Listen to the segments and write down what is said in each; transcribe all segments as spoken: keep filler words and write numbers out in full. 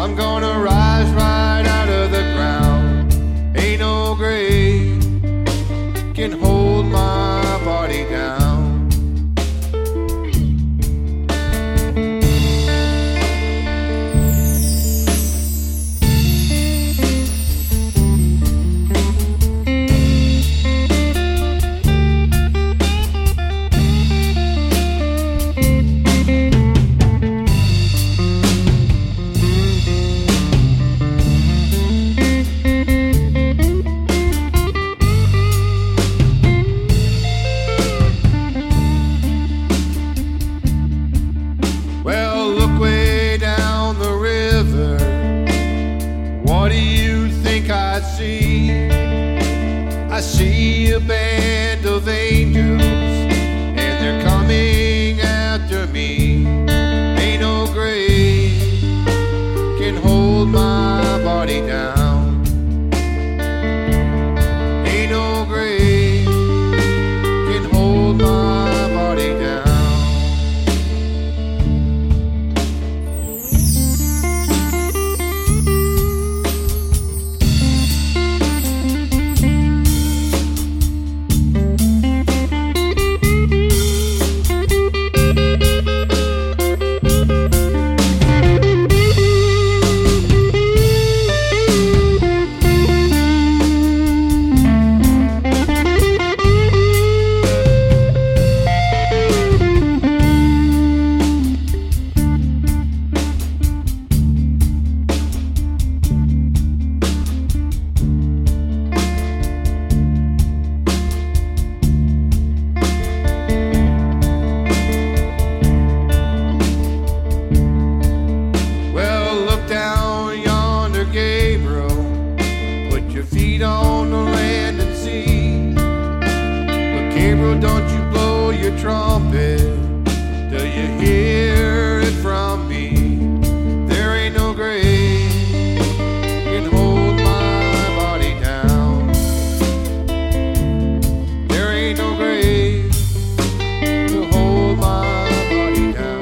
I'm gonna rise right out of the ground. Ain't no grave can hold my body down. What do you think I see? I see a band of angels, and they're coming after me. Ain't no grave can hold my body down. Ain't no grave can hold my body down. Feet on the land and sea. But Gabriel, don't you blow your trumpet till you hear it from me. There ain't no grave can hold my body down. There ain't no grave to hold my body down.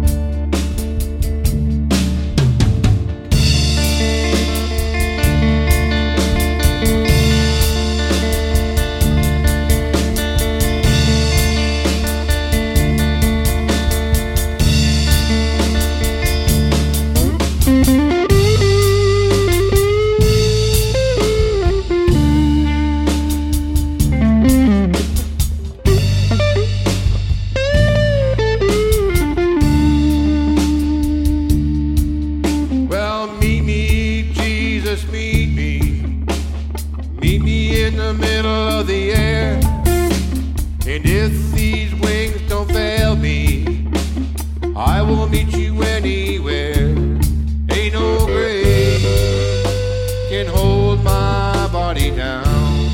Meet me, meet me in the middle of the air. And if these wings don't fail me, I will meet you anywhere. Ain't no grave can hold my body down.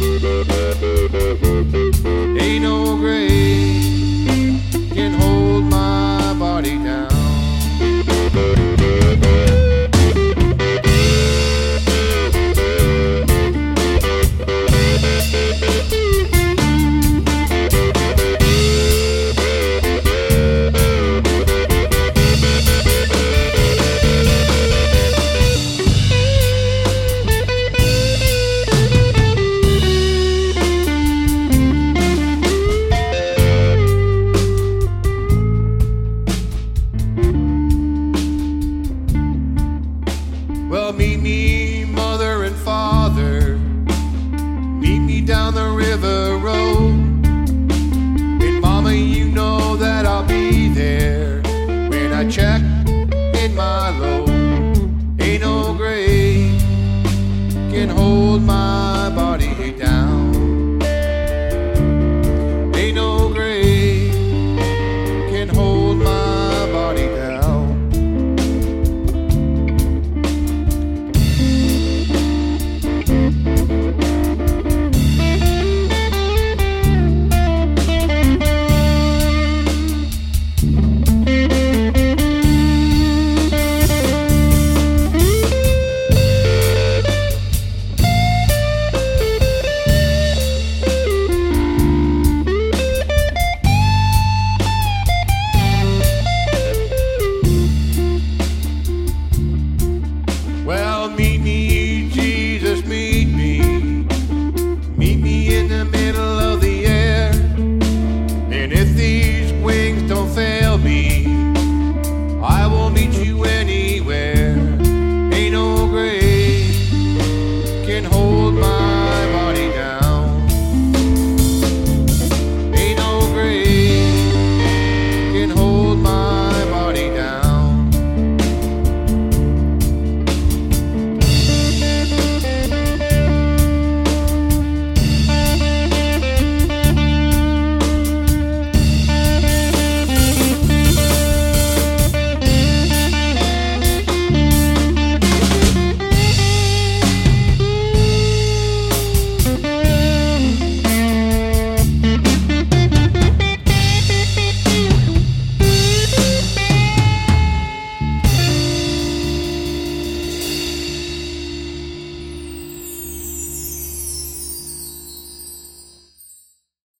Ain't no grave can hold my body down. Well, meet me